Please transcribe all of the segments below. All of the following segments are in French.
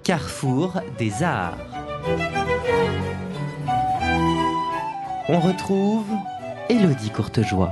carrefour des arts. On retrouve Élodie Courtejoie.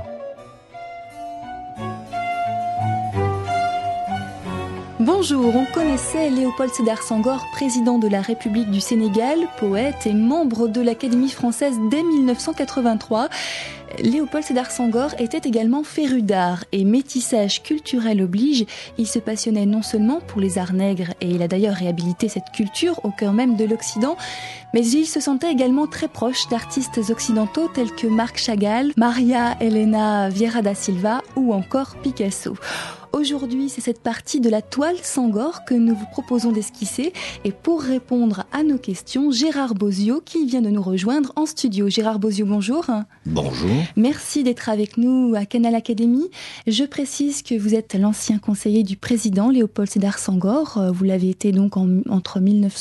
Bonjour, on connaissait Léopold Sédar Senghor, président de la République du Sénégal, poète et membre de l'Académie française dès 1983. Léopold Sédar Senghor était également féru d'art et métissage culturel oblige. Il se passionnait non seulement pour les arts nègres et il a d'ailleurs réhabilité cette culture au cœur même de l'Occident, mais il se sentait également très proche d'artistes occidentaux tels que Marc Chagall, Maria Elena Vieira da Silva ou encore Picasso. Aujourd'hui, c'est cette partie de la toile Senghor que nous vous proposons d'esquisser. Et pour répondre à nos questions, Gérard Bozio qui vient de nous rejoindre en studio. Gérard Bozio, bonjour. Bonjour. Merci d'être avec nous à Canal Académie. Je précise que vous êtes l'ancien conseiller du président Léopold Sédar Senghor. Vous l'avez été donc entre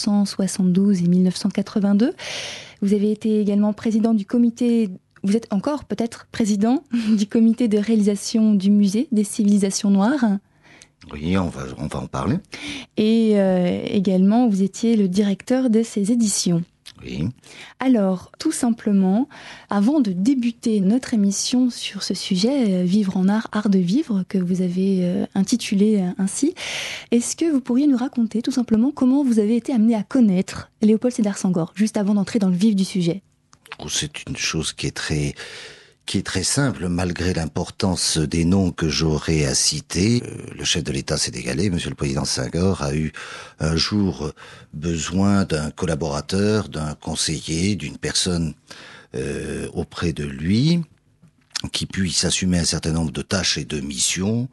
1972 et 1982. Vous avez été également président du comité. Vous êtes encore peut-être président du comité de réalisation du musée des civilisations noires. Oui, on va en parler. Et également, vous étiez le directeur de ces éditions. Oui. Alors, tout simplement, avant de débuter notre émission sur ce sujet, Vivre en art, art de vivre, que vous avez intitulé ainsi, est-ce que vous pourriez nous raconter tout simplement comment vous avez été amené à connaître Léopold Sédar Senghor, juste avant d'entrer dans le vif du sujet ? C'est une chose qui est très simple, malgré l'importance des noms que j'aurais à citer. Le chef de l'État sénégalais, Monsieur le Président Senghor, a eu un jour besoin d'un collaborateur, d'un conseiller, d'une personne auprès de lui, qui puisse assumer un certain nombre de tâches et de missions.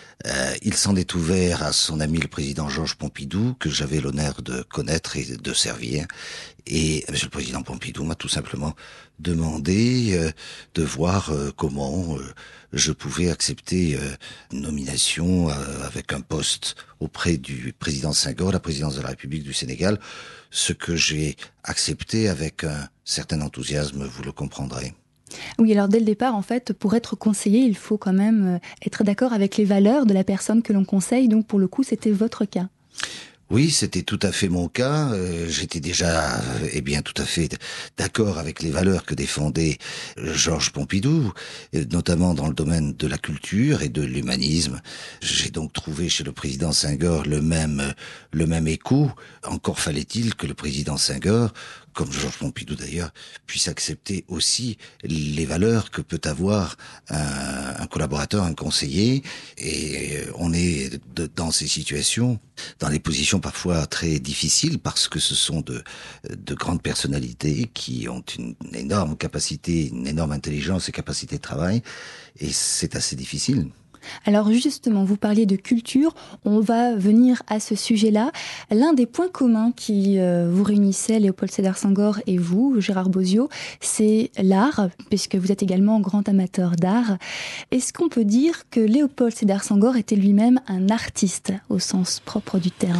Il s'en est ouvert à son ami le président Georges Pompidou, que j'avais l'honneur de connaître et de servir. Et Monsieur le président Pompidou m'a tout simplement demandé de voir comment je pouvais accepter une nomination avec un poste auprès du président Senghor, la présidence de la République du Sénégal, ce que j'ai accepté avec un certain enthousiasme, vous le comprendrez. Oui, alors dès le départ, en fait, pour être conseiller, il faut quand même être d'accord avec les valeurs de la personne que l'on conseille. Donc, pour le coup, c'était votre cas. Oui, c'était tout à fait mon cas. J'étais déjà, tout à fait d'accord avec les valeurs que défendait Georges Pompidou, notamment dans le domaine de la culture et de l'humanisme. J'ai donc trouvé chez le président Senghor le même écho. Encore fallait-il que le président Senghor, comme Georges Pompidou d'ailleurs, puisse accepter aussi les valeurs que peut avoir un collaborateur, un conseiller. Et on est dans ces situations, dans des positions parfois très difficiles, parce que ce sont de grandes personnalités qui ont une énorme capacité, une énorme intelligence et capacité de travail, et c'est assez difficile. Alors justement, vous parliez de culture, on va venir à ce sujet-là. L'un des points communs qui vous réunissait, Léopold Sédar Senghor et vous, Gérard Bozio, c'est l'art, puisque vous êtes également grand amateur d'art. Est-ce qu'on peut dire que Léopold Sédar Senghor était lui-même un artiste, au sens propre du terme ?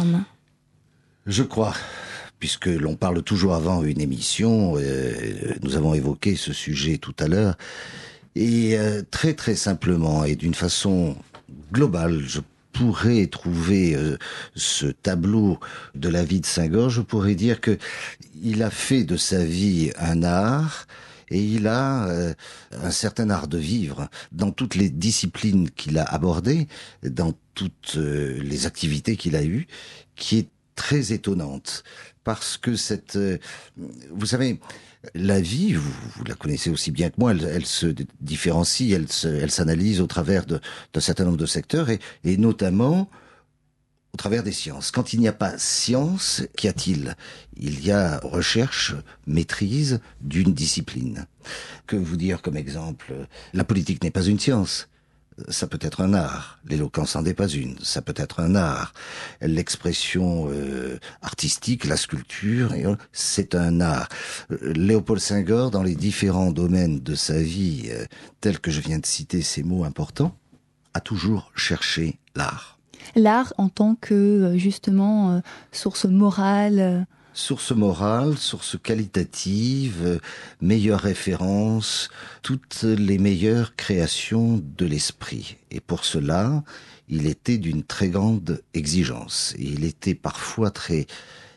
Je crois. Puisque l'on parle toujours avant une émission, nous avons évoqué ce sujet tout à l'heure. Et très très simplement et d'une façon globale, je pourrais trouver ce tableau de la vie de Senghor. Je pourrais dire que il a fait de sa vie un art et il a un certain art de vivre dans toutes les disciplines qu'il a abordées, dans toutes les activités qu'il a eues, qui est très étonnante. Parce que vous savez, la vie, vous la connaissez aussi bien que moi, elle se différencie, elle s'analyse au travers d'un certain nombre de secteurs et notamment au travers des sciences. Quand il n'y a pas science, qu'y a-t-il ? Il y a recherche, maîtrise d'une discipline. Que vous dire comme exemple ? La politique n'est pas une science. Ça peut être un art. L'éloquence en est pas une. Ça peut être un art. L'expression artistique, la sculpture, c'est un art. Léopold Senghor, dans les différents domaines de sa vie, tels que je viens de citer ces mots importants, a toujours cherché l'art. L'art en tant que, justement, source morale. Source morale, source qualitative, meilleure référence, toutes les meilleures créations de l'esprit. Et pour cela, il était d'une très grande exigence. Et il était parfois très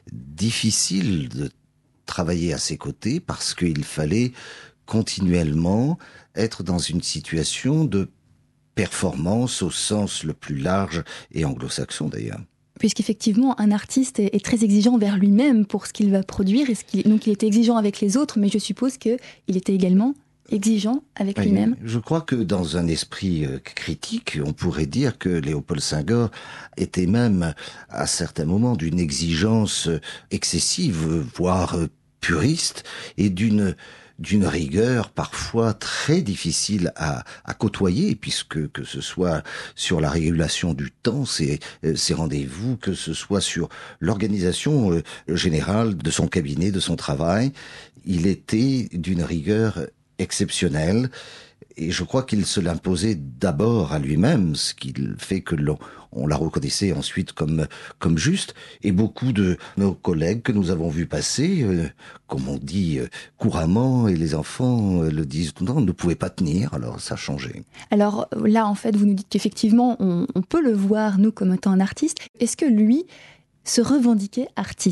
difficile de travailler à ses côtés parce qu'il fallait continuellement être dans une situation de performance au sens le plus large et anglo-saxon d'ailleurs. Puisqu'effectivement, un artiste est très exigeant envers lui-même pour ce qu'il va produire. Donc il était exigeant avec les autres, mais je suppose qu'il était également exigeant avec lui-même. Je crois que dans un esprit critique, on pourrait dire que Léopold Senghor était même à certains moments d'une exigence excessive, voire puriste, et d'une rigueur parfois très difficile à côtoyer, puisque que ce soit sur la régulation du temps, ses rendez-vous, que ce soit sur l'organisation générale de son cabinet, de son travail, il était d'une rigueur exceptionnelle. Et je crois qu'il se l'imposait d'abord à lui-même, ce qui fait que on la reconnaissait ensuite comme juste. Et beaucoup de nos collègues que nous avons vus passer, comme on dit couramment, et les enfants le disent tout le temps, ne pouvaient pas tenir, alors ça a changé. Alors là, en fait, vous nous dites qu'effectivement, on peut le voir, nous, comme étant un artiste. Est-ce que lui se revendiquait artiste ?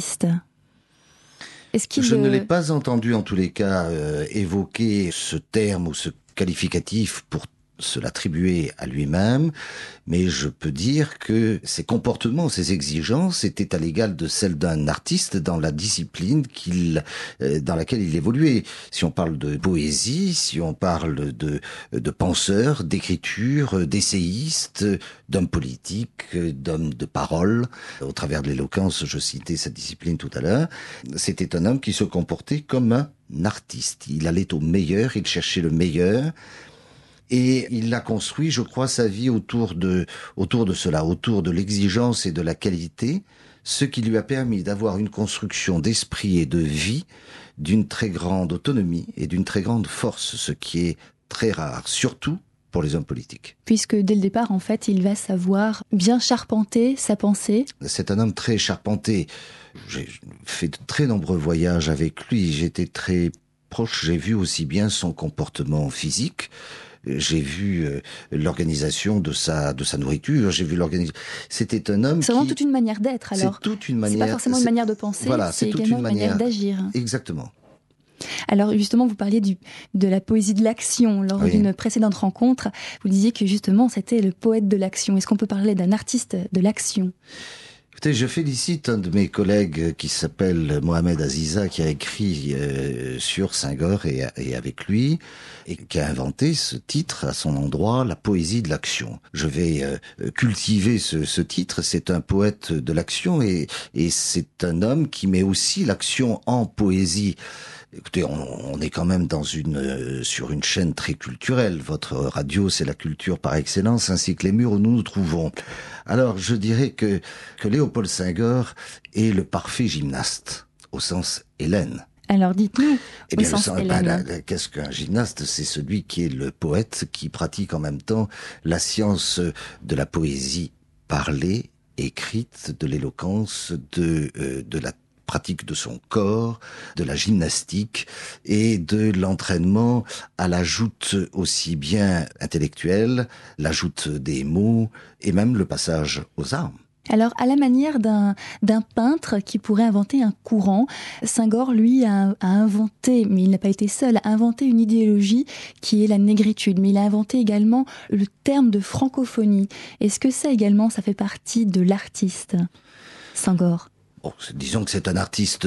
Je ne l'ai pas entendu, en tous les cas, évoquer ce terme ou ce qualificatif pour se l'attribuer à lui-même, mais je peux dire que ses comportements, ses exigences étaient à l'égal de celles d'un artiste dans la discipline dans laquelle il évoluait. Si on parle de poésie, si on parle de penseurs, d'écriture, d'essayistes, d'hommes politiques, d'hommes de parole, au travers de l'éloquence, je citais cette discipline tout à l'heure, c'était un homme qui se comportait comme un artiste. Il allait au meilleur, il cherchait le meilleur, et il a construit, je crois, sa vie autour de cela, autour de l'exigence et de la qualité, ce qui lui a permis d'avoir une construction d'esprit et de vie d'une très grande autonomie et d'une très grande force, ce qui est très rare, surtout pour les hommes politiques. Puisque dès le départ, en fait, il va savoir bien charpenter sa pensée. C'est un homme très charpenté. J'ai fait de très nombreux voyages avec lui, j'étais très proche, j'ai vu aussi bien son comportement physique, j'ai vu l'organisation de sa nourriture, j'ai vu l'organisation. C'était un homme C'est vraiment toute une manière d'être, alors. C'est toute une manière. C'est pas forcément une manière de penser, voilà, c'est également une manière d'agir. Exactement. Alors justement, vous parliez de la poésie de l'action. Lors d'une précédente rencontre, vous disiez que justement, c'était le poète de l'action. Est-ce qu'on peut parler d'un artiste de l'action ? Écoutez, je félicite un de mes collègues qui s'appelle Mohamed Aziza, qui a écrit sur Senghor et avec lui, et qui a inventé ce titre à son endroit, la poésie de l'action. Je vais cultiver ce titre. C'est un poète de l'action et c'est un homme qui met aussi l'action en poésie. Écoutez, on est quand même sur une chaîne très culturelle. Votre radio, c'est la culture par excellence, ainsi que les murs où nous nous trouvons. Alors, je dirais que Léopold Senghor est le parfait gymnaste, au sens Hélène. Alors, dites-nous, au sens Hélène. Qu'est-ce qu'un gymnaste ? C'est celui qui est le poète, qui pratique en même temps la science de la poésie parlée, écrite, de l'éloquence, de la pratique de son corps, de la gymnastique et de l'entraînement à la joute aussi bien intellectuelle, la joute des mots et même le passage aux armes. Alors, à la manière d'un peintre qui pourrait inventer un courant, Senghor, lui, a inventé, mais il n'a pas été seul, a inventé une idéologie qui est la négritude, mais il a inventé également le terme de francophonie. Est-ce que ça également, ça fait partie de l'artiste, Senghor ? Bon, disons que c'est un artiste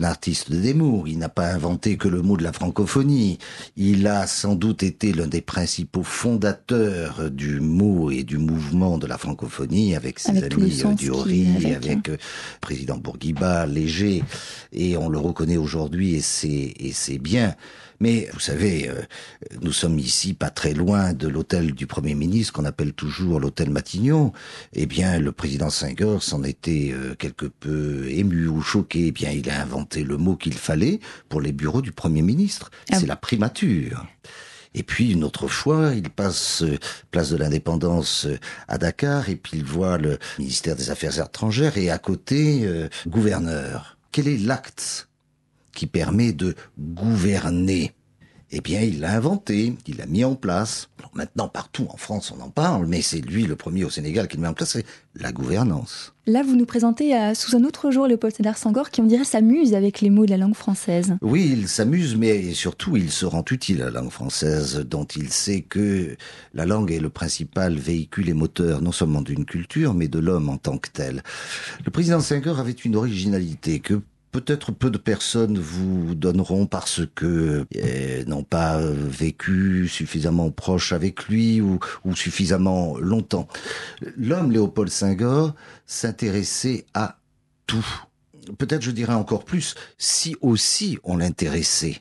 de démours. Il n'a pas inventé que le mot de la francophonie. Il a sans doute été l'un des principaux fondateurs du mot et du mouvement de la francophonie avec ses amis Diori, avec président Bourguiba, Léger, et on le reconnaît aujourd'hui et c'est bien. Mais vous savez, nous sommes ici pas très loin de l'hôtel du Premier ministre qu'on appelle toujours l'hôtel Matignon. Eh bien, le président Senghor s'en était quelque peu ému ou choqué. Eh bien, il a inventé le mot qu'il fallait pour les bureaux du Premier ministre. C'est la primature. Et puis, une autre fois, il passe place de l'Indépendance à Dakar et puis il voit le ministère des Affaires étrangères et à côté, gouverneur. Quel est l'acte qui permet de gouverner? eh bien, il l'a inventé, il l'a mis en place. Alors maintenant, partout en France, on en parle, mais c'est lui le premier au Sénégal qui le met en place, c'est la gouvernance. Là, vous nous présentez sous un autre jour Léopold Sédar Senghor qui, on dirait, s'amuse avec les mots de la langue française. Oui, il s'amuse, mais surtout, il se rend utile à la langue française, dont il sait que la langue est le principal véhicule et moteur, non seulement d'une culture, mais de l'homme en tant que tel. Le président Senghor avait une originalité que peut-être peu de personnes vous donneront parce que n'ont pas vécu suffisamment proche avec lui ou suffisamment longtemps. L'homme Léopold Senghor s'intéressait à tout. Peut-être je dirais encore plus, si aussi on l'intéressait.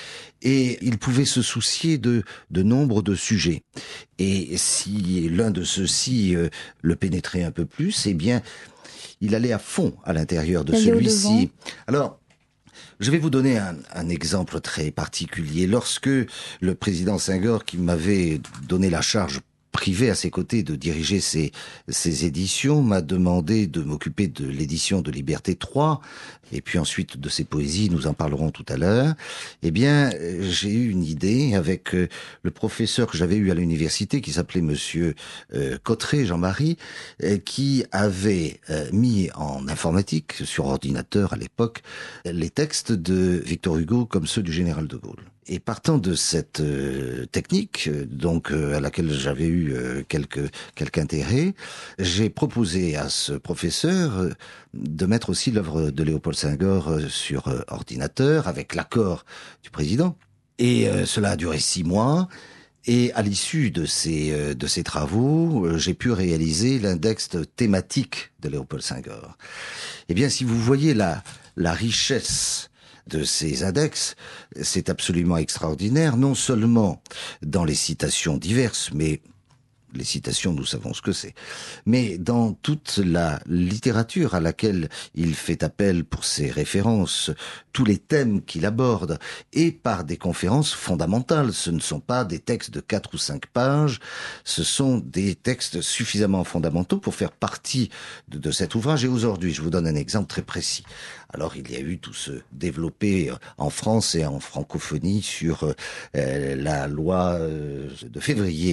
Et il pouvait se soucier de nombre de sujets. Et si l'un de ceux-ci le pénétrait un peu plus, eh bien, il allait à fond à l'intérieur de celui-ci. Alors, je vais vous donner un exemple très particulier. Lorsque le président Senghor, qui m'avait donné la charge privée à ses côtés de diriger ces éditions, m'a demandé de m'occuper de l'édition de Liberté 3, et puis ensuite de ses poésies, nous en parlerons tout à l'heure, eh bien, j'ai eu une idée avec le professeur que j'avais eu à l'université, qui s'appelait monsieur Cotteret, Jean-Marie, qui avait mis en informatique, sur ordinateur à l'époque, les textes de Victor Hugo comme ceux du général de Gaulle. Et partant de cette technique, donc à laquelle j'avais eu quelque intérêt, j'ai proposé à ce professeur de mettre aussi l'œuvre de Léopold Senghor sur ordinateur, avec l'accord du président. Et cela a duré 6 mois. Et à l'issue de ces travaux, j'ai pu réaliser l'index thématique de Léopold Senghor. Eh bien, si vous voyez la richesse de ces index, c'est absolument extraordinaire, non seulement dans les citations diverses, mais les citations, nous savons ce que c'est, mais dans toute la littérature à laquelle il fait appel pour ses références, tous les thèmes qu'il aborde, et par des conférences fondamentales. Ce ne sont pas des textes de 4 ou 5 pages, ce sont des textes suffisamment fondamentaux pour faire partie de cet ouvrage. Et aujourd'hui, je vous donne un exemple très précis. Alors, il y a eu tout ce développé en France et en francophonie sur la loi de février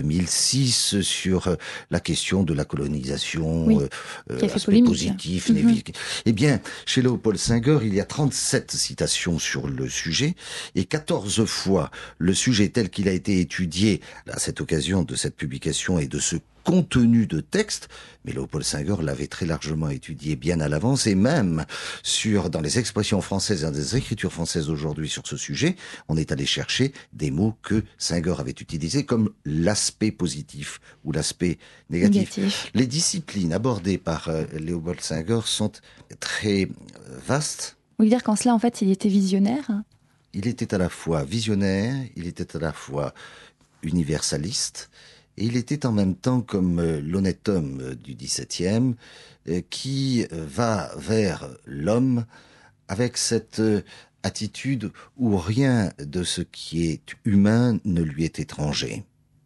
2006 sur la question de la colonisation, oui, aspect positif, négatif. Eh bien, chez Léopold Senghor, il y a 37 citations sur le sujet et 14 fois le sujet tel qu'il a été étudié à cette occasion de cette publication et de ce contenu de texte, mais Léopold Senghor l'avait très largement étudié bien à l'avance, et même dans les expressions françaises et dans les écritures françaises aujourd'hui sur ce sujet, on est allé chercher des mots que Senghor avait utilisés comme l'aspect positif ou l'aspect négatif. Les disciplines abordées par Léopold Senghor sont très vastes. Vous voulez dire qu'en cela, en fait, il était visionnaire ? Il était à la fois visionnaire, il était à la fois universaliste, et il était en même temps comme l'honnête homme du XVIIe qui va vers l'homme avec cette attitude où rien de ce qui est humain ne lui est étranger.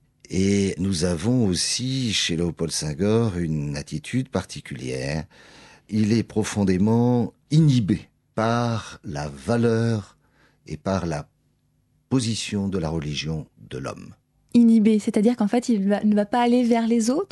Et nous avons aussi chez Léopold Senghor une attitude particulière. Il est profondément inhibé par la valeur et par la position de la religion de l'homme. Inhibé, c'est-à-dire qu'en fait, il ne va pas aller vers les autres ?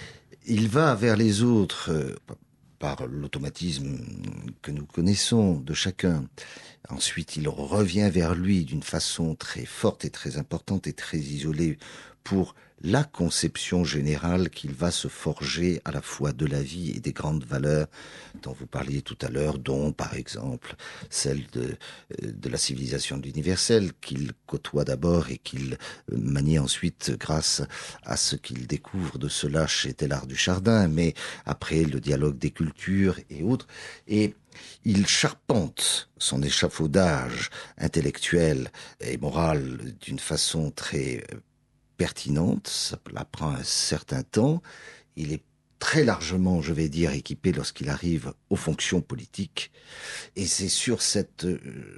Il va vers les autres par l'automatisme que nous connaissons de chacun. Ensuite, il revient vers lui d'une façon très forte et très importante et très isolée pour la conception générale qu'il va se forger à la fois de la vie et des grandes valeurs dont vous parliez tout à l'heure, dont par exemple celle de la civilisation de l'universel qu'il côtoie d'abord et qu'il manie ensuite grâce à ce qu'il découvre de cela chez Teilhard du Chardin, mais après le dialogue des cultures et autres. Et il charpente son échafaudage intellectuel et moral d'une façon très pertinente, cela prend un certain temps, il est très largement, je vais dire, équipé lorsqu'il arrive aux fonctions politiques, et c'est sur cet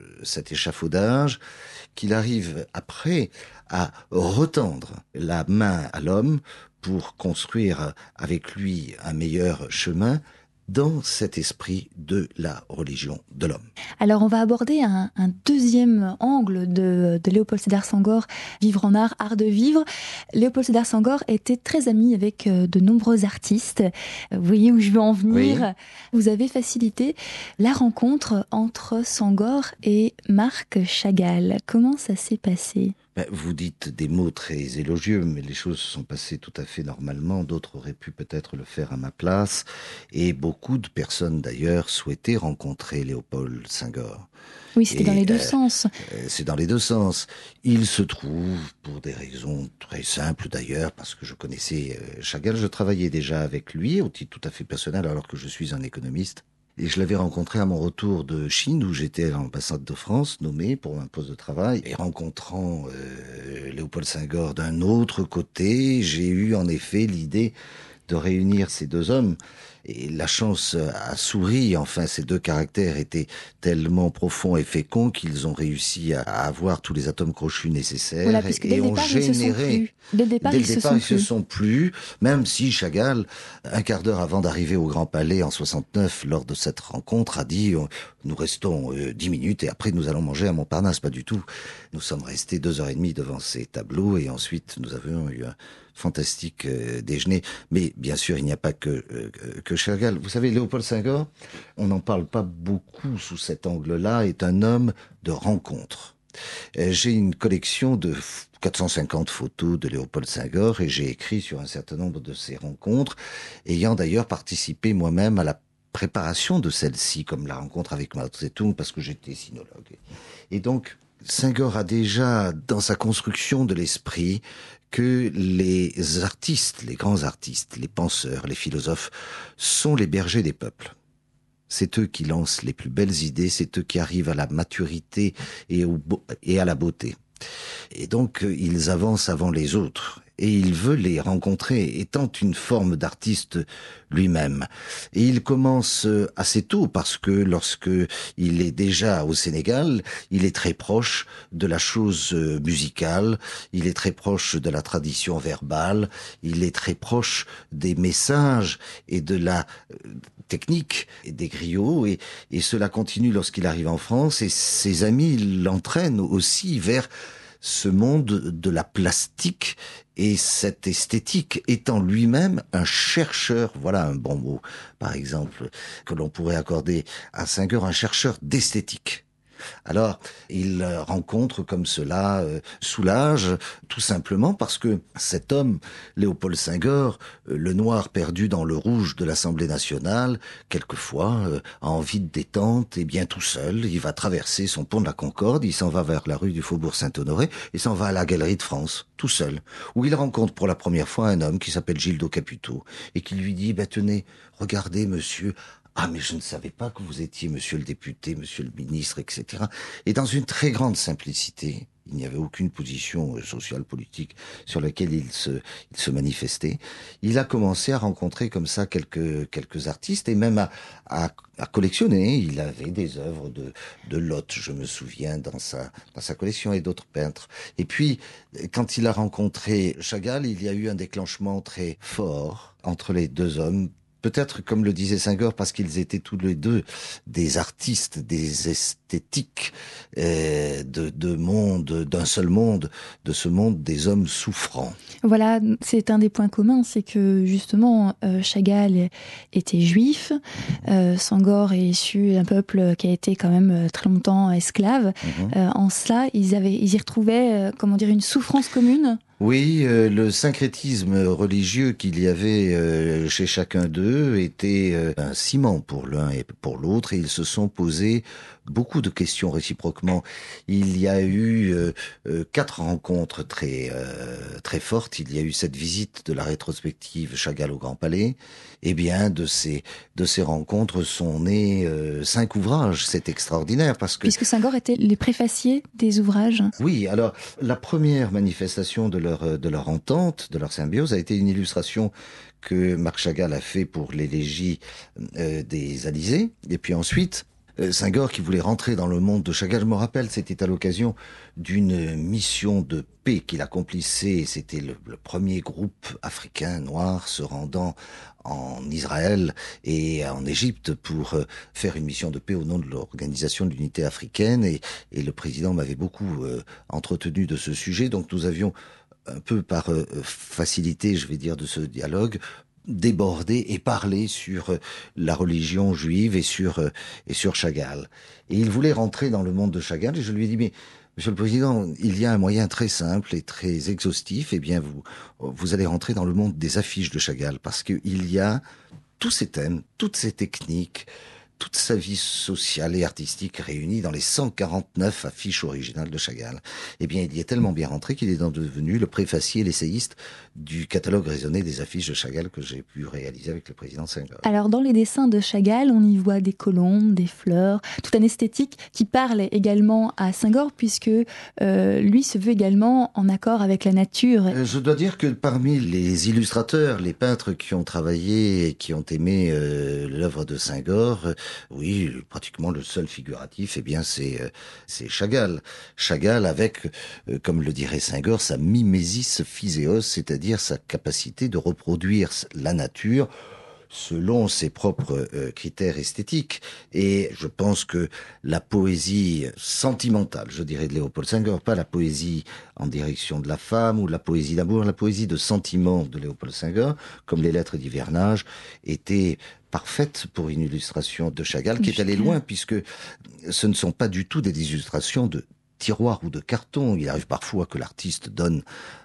échafaudage qu'il arrive après à retendre la main à l'homme pour construire avec lui un meilleur chemin, dans cet esprit de la religion de l'homme. Alors on va aborder un deuxième angle de Léopold Sédar Senghor, vivre en art, art de vivre. Léopold Sédar Senghor était très ami avec de nombreux artistes. Vous voyez où je veux en venir. Oui. Vous avez facilité la rencontre entre Senghor et Marc Chagall. Comment ça s'est passé ? Vous dites des mots très élogieux, mais les choses se sont passées tout à fait normalement. D'autres auraient pu peut-être le faire à ma place. Et beaucoup de personnes, d'ailleurs, souhaitaient rencontrer Léopold Senghor. Oui, c'était dans les deux sens. C'est dans les deux sens. Il se trouve, pour des raisons très simples d'ailleurs, parce que je connaissais Chagall, je travaillais déjà avec lui, au titre tout à fait personnel, alors que je suis un économiste. Et je l'avais rencontré à mon retour de Chine, où j'étais à l'ambassade de France, nommé pour un poste de travail. Et rencontrant Léopold Senghor d'un autre côté, j'ai eu en effet l'idée de réunir ces deux hommes. Et la chance a souri. Enfin, ces deux caractères étaient tellement profonds et féconds qu'ils ont réussi à avoir tous les atomes crochus nécessaires. Voilà, puisque dès le départ, ils se sont plus. Dès le départ, ils se sont plus. Même si Chagall, un quart d'heure avant d'arriver au Grand Palais en 69, lors de cette rencontre, a dit nous restons 10 minutes et après nous allons manger à Montparnasse. Pas du tout. Nous sommes restés 2h30 devant ces tableaux et ensuite nous avions eu un fantastique déjeuner. Mais bien sûr, il n'y a pas que Chagall. Vous savez, Léopold Senghor, on n'en parle pas beaucoup sous cet angle-là, est un homme de rencontre. J'ai une collection de 450 photos de Léopold Senghor et j'ai écrit sur un certain nombre de ces rencontres, ayant d'ailleurs participé moi-même à la préparation de celle-ci, comme la rencontre avec Mao Tse-tung, parce que j'étais sinologue. Et donc, Senghor a déjà, dans sa construction de l'esprit, que les artistes, les grands artistes, les penseurs, les philosophes, sont les bergers des peuples. C'est eux qui lancent les plus belles idées, c'est eux qui arrivent à la maturité et à la beauté. Et donc, ils avancent avant les autres. Et il veut les rencontrer, étant une forme d'artiste lui-même. Et il commence assez tôt, parce que lorsque il est déjà au Sénégal, il est très proche de la chose musicale, il est très proche de la tradition verbale, il est très proche des messages et de la technique et des griots, et cela continue lorsqu'il arrive en France, et ses amis l'entraînent aussi vers ce monde de la plastique et cette esthétique, étant lui-même un chercheur, voilà un bon mot, par exemple, que l'on pourrait accorder à Senghor, un chercheur d'esthétique. Alors, il rencontre comme cela Soulages, tout simplement parce que cet homme, Léopold Senghor, le noir perdu dans le rouge de l'Assemblée nationale, quelquefois a envie de détente, et bien tout seul, il va traverser son pont de la Concorde, il s'en va vers la rue du Faubourg Saint-Honoré, et s'en va à la Galerie de France, tout seul, où il rencontre pour la première fois un homme qui s'appelle Gildo Caputo, et qui lui dit, tenez, regardez monsieur, ah, mais je ne savais pas que vous étiez monsieur le député, monsieur le ministre, etc. Et dans une très grande simplicité, il n'y avait aucune position sociale, politique sur laquelle il se manifestait. Il a commencé à rencontrer comme ça quelques artistes et même à collectionner. Il avait des œuvres de Lotte, je me souviens, dans sa collection, et d'autres peintres. Et puis, quand il a rencontré Chagall, il y a eu un déclenchement très fort entre les deux hommes. Peut-être, comme le disait Senghor, parce qu'ils étaient tous les deux des artistes, des esthétiques d'un seul monde, de ce monde des hommes souffrants. Voilà, c'est un des points communs, c'est que justement Chagall était juif, Senghor est issu d'un peuple qui a été quand même très longtemps esclave. En cela, ils y retrouvaient, une souffrance commune. Oui, le syncrétisme religieux qu'il y avait chez chacun d'eux était un ciment pour l'un et pour l'autre, et ils se sont posés beaucoup de questions réciproquement. Il y a eu 4 rencontres très fortes. Il y a eu cette visite de la rétrospective Chagall au Grand Palais. Eh bien, de ces rencontres sont nés 5 ouvrages. C'est extraordinaire parce que... Puisque Senghor était les préfaciers des ouvrages. Oui, alors, la première manifestation de leur entente, de leur symbiose, a été une illustration que Marc Chagall a fait pour l'élégie des Alizés. Et puis ensuite, Senghor qui voulait rentrer dans le monde de Chagall. Je me rappelle, c'était à l'occasion d'une mission de paix qu'il accomplissait. C'était le premier groupe africain noir se rendant en Israël et en Égypte pour faire une mission de paix au nom de l'Organisation de l'Unité africaine. Et le président m'avait beaucoup entretenu de ce sujet. Donc nous avions un peu par facilité, je vais dire, de ce dialogue, débordé et parler sur la religion juive et sur Chagall. Et il voulait rentrer dans le monde de Chagall et je lui ai dit, mais Monsieur le Président, il y a un moyen très simple et très exhaustif. Eh bien, vous allez rentrer dans le monde des affiches de Chagall parce qu'il y a tous ces thèmes, toutes ces techniques, toute sa vie sociale et artistique réunie dans les 149 affiches originales de Chagall. Eh bien, il y est tellement bien rentré qu'il est devenu le préfacier et l'essayiste du catalogue raisonné des affiches de Chagall que j'ai pu réaliser avec le président Senghor. Alors, dans les dessins de Chagall, on y voit des colombes, des fleurs, toute une esthétique qui parle également à Senghor, puisque lui se veut également en accord avec la nature. Je dois dire que parmi les illustrateurs, les peintres qui ont travaillé et qui ont aimé l'œuvre de Senghor, oui, pratiquement le seul figuratif, eh bien, c'est Chagall. Chagall avec, comme le dirait Senghor, sa mimesis physéos, c'est-à-dire sa capacité de reproduire la nature selon ses propres critères esthétiques. Et je pense que la poésie sentimentale, je dirais, de Léopold Senghor, pas la poésie en direction de la femme ou la poésie d'amour, la poésie de sentiment de Léopold Senghor, comme les lettres d'hivernage, était parfaite pour une illustration de Chagall qui est allée loin, puisque ce ne sont pas du tout des illustrations de tiroir ou de carton. Il arrive parfois que l'artiste donne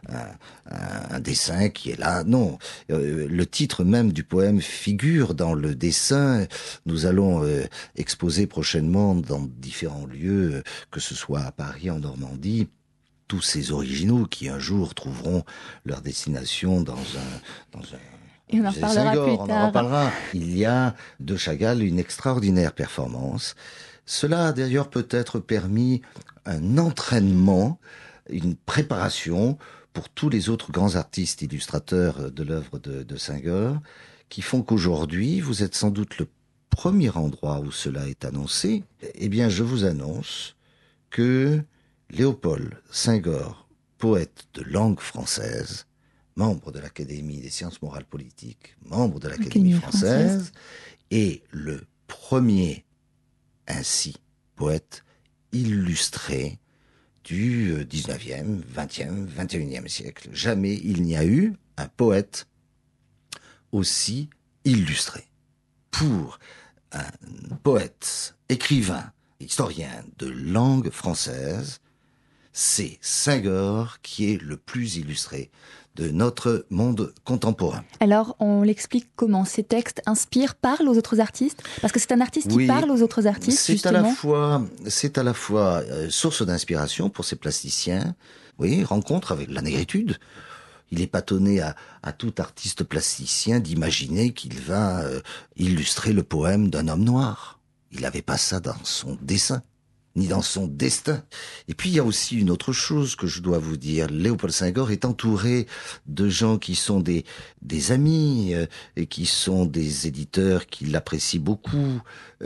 un dessin qui est là. Non, le titre même du poème figure dans le dessin. Nous allons exposer prochainement dans différents lieux, que ce soit à Paris, en Normandie, tous ces originaux qui un jour trouveront leur destination dans un et on en reparlera plus tard. On en reparlera. Il y a de Chagall une extraordinaire performance. Cela a d'ailleurs peut-être permis un entraînement, une préparation pour tous les autres grands artistes illustrateurs de l'œuvre de Senghor, qui font qu'aujourd'hui, vous êtes sans doute le premier endroit où cela est annoncé. Eh bien, je vous annonce que Léopold Senghor, poète de langue française, membre de l'Académie des sciences morales politiques, membre de l'Académie française, est le premier ainsi poète illustré du 19e, 20e, 21e siècle. Jamais il n'y a eu un poète aussi illustré. Pour un poète, écrivain, historien de langue française, c'est Senghor qui est le plus illustré de notre monde contemporain. Alors, on l'explique comment ces textes inspirent, parlent aux autres artistes? Parce que c'est un artiste qui parle aux autres artistes, c'est justement. C'est à la fois source d'inspiration pour ces plasticiens, oui, rencontre avec la négritude. Il est pas à tout artiste plasticien d'imaginer qu'il va illustrer le poème d'un homme noir. Il n'avait pas ça dans son dessin, ni dans son destin. Et puis il y a aussi une autre chose que je dois vous dire. Léopold Senghor est entouré de gens qui sont des amis et qui sont des éditeurs qui l'apprécient beaucoup.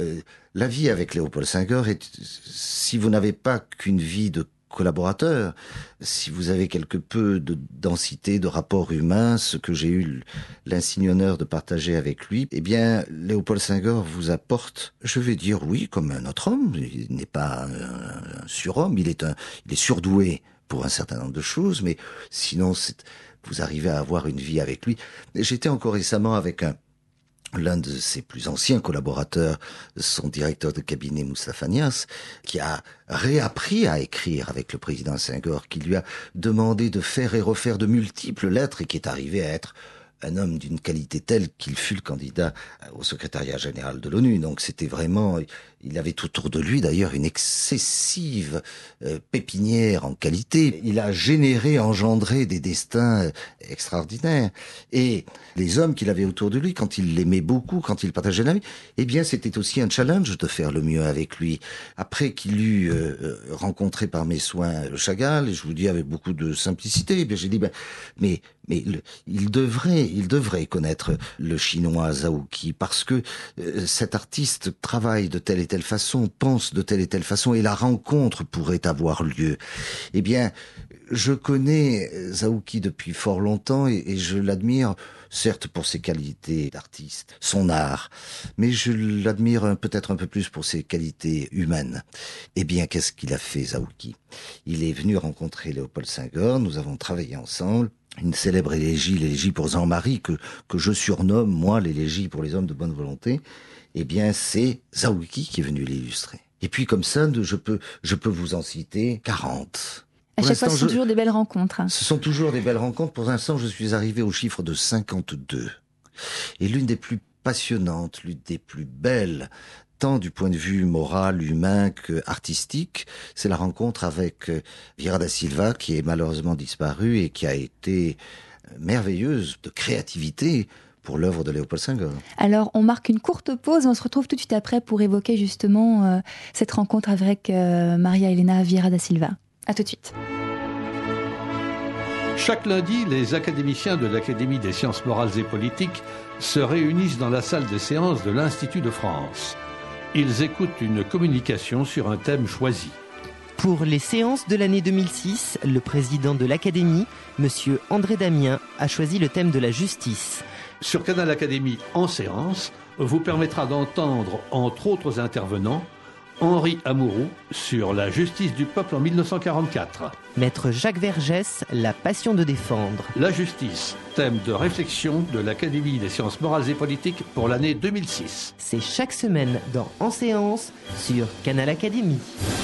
La vie avec Léopold Senghor est, si vous n'avez pas qu'une vie de collaborateur, si vous avez quelque peu de densité, de rapport humain, ce que j'ai eu l'insigne honneur de partager avec lui, eh bien, Léopold Senghor vous apporte, je vais dire oui, comme un autre homme. Il n'est pas un surhomme, il est surdoué pour un certain nombre de choses, mais sinon, vous arrivez à avoir une vie avec lui. J'étais encore récemment avec l'un de ses plus anciens collaborateurs, son directeur de cabinet Moustapha Niasse, qui a réappris à écrire avec le président Senghor, qui lui a demandé de faire et refaire de multiples lettres et qui est arrivé à être un homme d'une qualité telle qu'il fut le candidat au secrétariat général de l'ONU. Donc c'était vraiment, il avait tout autour de lui d'ailleurs une excessive pépinière en qualité. Il a engendré des destins extraordinaires. Et les hommes qu'il avait autour de lui, quand il l'aimait beaucoup, quand il partageait la vie, eh bien c'était aussi un challenge de faire le mieux avec lui. Après qu'il eut rencontré par mes soins Chagall, et je vous dis avec beaucoup de simplicité, eh bien j'ai dit, mais il devrait connaître le chinois Zhao Qi, parce que cet artiste travaille de telle et telle façon, pense de telle et telle façon, et la rencontre pourrait avoir lieu. Eh bien, je connais Zaouki depuis fort longtemps et je l'admire, certes pour ses qualités d'artiste, son art, mais je l'admire peut-être un peu plus pour ses qualités humaines. Eh bien, qu'est-ce qu'il a fait, Zaouki? Il est venu rencontrer Léopold Senghor, nous avons travaillé ensemble. Une célèbre élégie, l'élégie pour Jean-Marie, que je surnomme, moi, l'élégie pour les hommes de bonne volonté, eh bien, c'est Zaouki qui est venu l'illustrer. Et puis, comme ça, je peux vous en citer 40. À chaque fois, ce sont toujours des belles rencontres. Ce sont toujours des belles rencontres. Pour l'instant, je suis arrivé au chiffre de 52. Et l'une des plus passionnantes, l'une des plus belles, tant du point de vue moral, humain que artistique, c'est la rencontre avec Vieira da Silva, qui est malheureusement disparue et qui a été merveilleuse de créativité pour l'œuvre de Léopold Senghor. Alors, on marque une courte pause et on se retrouve tout de suite après pour évoquer justement cette rencontre avec Maria Helena Vieira da Silva. À tout de suite. Chaque lundi, les académiciens de l'Académie des sciences morales et politiques se réunissent dans la salle des séances de l'Institut de France. Ils écoutent une communication sur un thème choisi. Pour les séances de l'année 2006, le président de l'Académie, M. André Damien, a choisi le thème de la justice. Sur Canal Académie en séance vous permettra d'entendre, entre autres intervenants, Henri Amouroux sur la justice du peuple en 1944. Maître Jacques Vergès, la passion de défendre. La justice, thème de réflexion de l'Académie des sciences morales et politiques pour l'année 2006. C'est chaque semaine dans En séance sur Canal Académie.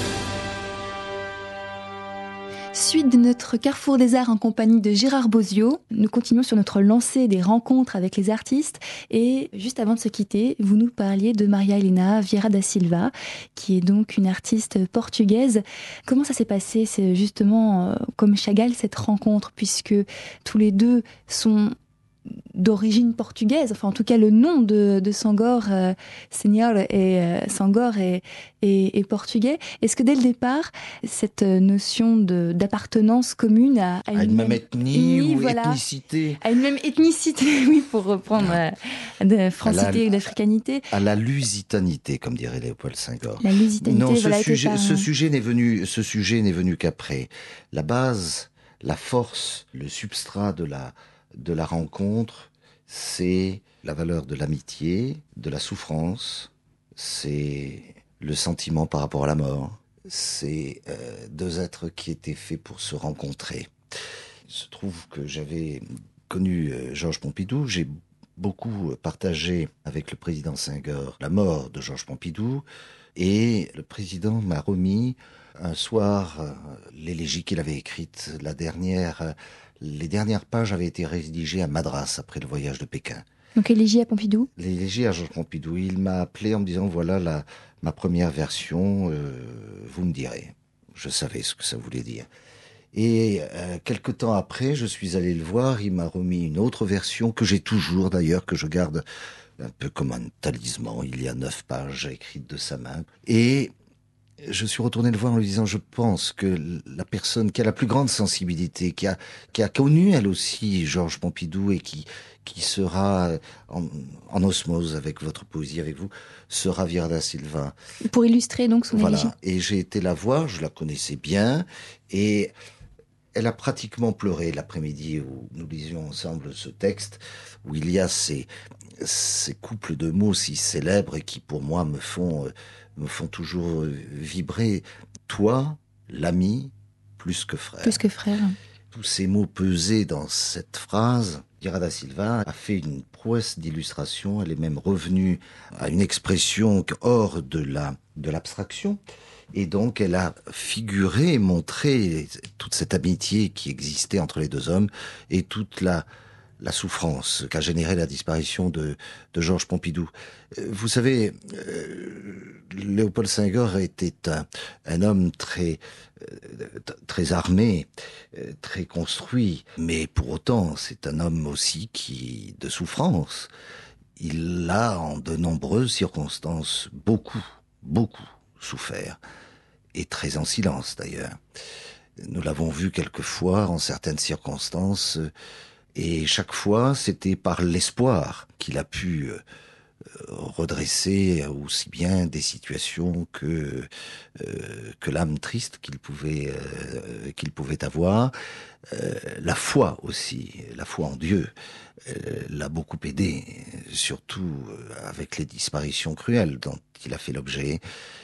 Suite de notre Carrefour des Arts en compagnie de Gérard Bozio. Nous continuons sur notre lancée des rencontres avec les artistes. Et juste avant de se quitter, vous nous parliez de Maria Helena Vieira da Silva, qui est donc une artiste portugaise. Comment ça s'est passé? C'est justement comme Chagall, cette rencontre, puisque tous les deux sont d'origine portugaise, enfin en tout cas le nom de Senghor, Senhor et Senghor est portugais. Est-ce que dès le départ, cette notion d'appartenance commune à une même ethnie ou voilà, ethnicité, à une même ethnicité, oui, pour reprendre de francité ou d'africanité, à la lusitanité, comme dirait Léopold Senghor. La lusitanité, non, voilà, ce sujet n'est venu qu'après. La base, la force, le substrat de la rencontre, c'est la valeur de l'amitié, de la souffrance, c'est le sentiment par rapport à la mort, c'est deux êtres qui étaient faits pour se rencontrer. Il se trouve que j'avais connu Georges Pompidou, j'ai beaucoup partagé avec le président Senghor la mort de Georges Pompidou, et le président m'a remis un soir l'élégie qu'il avait écrite, les dernières pages avaient été rédigées à Madras après le voyage de Pékin. Donc élégie à Pompidou? L'élégie à Georges Pompidou. Il m'a appelé en me disant voilà ma première version, vous me direz. Je savais ce que ça voulait dire. Et quelque temps après, je suis allé le voir, il m'a remis une autre version que j'ai toujours d'ailleurs, que je garde un peu comme un talisman. Il y a 9 pages écrites de sa main. Et je suis retourné le voir en lui disant, je pense que la personne qui a la plus grande sensibilité, qui a connu elle aussi Georges Pompidou et qui sera en osmose avec votre poésie, avec vous, sera Vieira da Silva. Pour illustrer donc son élégie. Voilà. Et j'ai été la voir, je la connaissais bien, et elle a pratiquement pleuré l'après-midi où nous lisions ensemble ce texte, où il y a ces couples de mots si célèbres et qui pour moi me font toujours vibrer. Toi, l'ami, plus que frère. Plus que frère. Tous ces mots pesés dans cette phrase. Vieira da Silva a fait une prouesse d'illustration. Elle est même revenue à une expression hors de l'abstraction. Et donc, elle a figuré, montré toute cette amitié qui existait entre les deux hommes et toute la souffrance qu'a généré la disparition de Georges Pompidou. Vous savez, Léopold Senghor était un homme très armé, très construit, mais pour autant, c'est un homme aussi de souffrance. Il a, en de nombreuses circonstances, beaucoup souffert, et très en silence d'ailleurs. Nous l'avons vu quelquefois en certaines circonstances, et chaque fois, c'était par l'espoir qu'il a pu redresser aussi bien des situations que l'âme triste qu'il pouvait avoir. La foi aussi, la foi en Dieu, l'a beaucoup aidé, surtout avec les disparitions cruelles dont il a fait l'objet.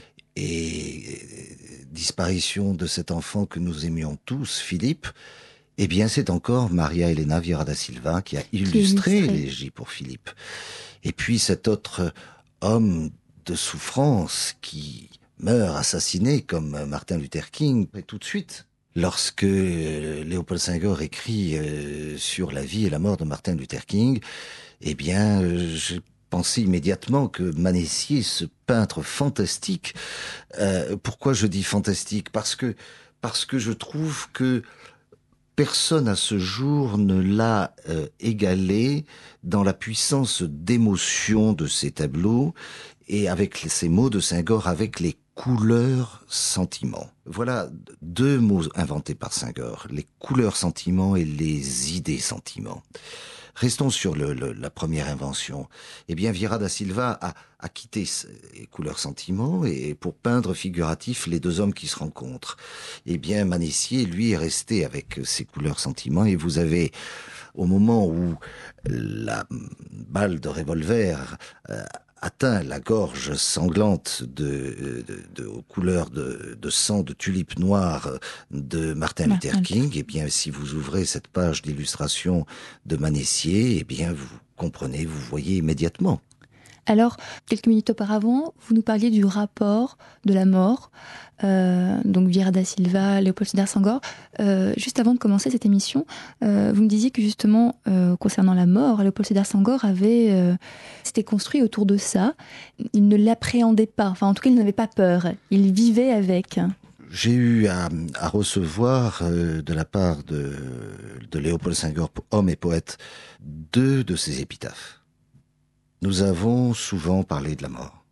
Et disparition de cet enfant que nous aimions tous, Philippe, eh bien c'est encore Maria Elena Vieira da Silva qui a illustré l'élégie pour Philippe. Et puis cet autre homme de souffrance qui meurt assassiné comme Martin Luther King, et tout de suite, lorsque Léopold Senghor écrit sur la vie et la mort de Martin Luther King, eh bien, je pensais immédiatement que Manessier, ce peintre fantastique, pourquoi je dis fantastique? Parce que je trouve que personne à ce jour ne l'a égalé dans la puissance d'émotion de ses tableaux et avec ces mots de Senghor, avec les couleurs sentiments. Voilà deux mots inventés par Senghor, les couleurs sentiments et les idées sentiments. Restons sur la première invention. Eh bien, Vieira da Silva a quitté les couleurs sentiments et pour peindre figuratif les deux hommes qui se rencontrent. Eh bien, Manessier, lui, est resté avec ses couleurs sentiments et vous avez, au moment où la balle de revolver atteint la gorge sanglante aux couleurs de sang, de tulipe noire de Martin Luther King, eh bien, si vous ouvrez cette page d'illustration de Manessier, eh bien, vous comprenez, vous voyez immédiatement. Alors, quelques minutes auparavant, vous nous parliez du rapport de la mort, donc Vieira da Silva, Léopold Sédar Senghor. Juste avant de commencer cette émission, vous me disiez que justement, concernant la mort, Léopold Sédar Senghor s'était construit autour de ça. Il ne l'appréhendait pas, enfin en tout cas il n'avait pas peur, il vivait avec. J'ai eu à recevoir de la part de Léopold Senghor, homme et poète, 2 de ses épitaphes. Nous avons souvent parlé de la mort.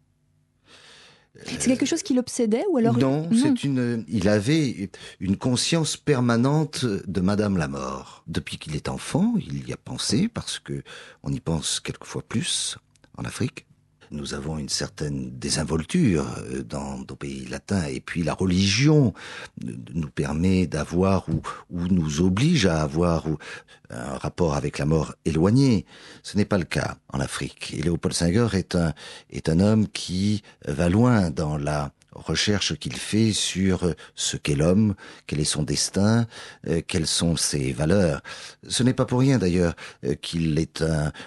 C'est quelque chose qui l'obsédait ou alors Non, il avait une conscience permanente de Madame la mort. Depuis qu'il est enfant, il y a pensé, parce que on y pense quelquefois plus en Afrique. Nous avons une certaine désinvolture dans nos pays latins, et puis la religion nous permet d'avoir ou nous oblige à avoir un rapport avec la mort éloigné. Ce n'est pas le cas en Afrique. Et Léopold Senghor est un homme qui va loin dans la recherche qu'il fait sur ce qu'est l'homme, quel est son destin, quelles sont ses valeurs. Ce n'est pas pour rien d'ailleurs qu'il est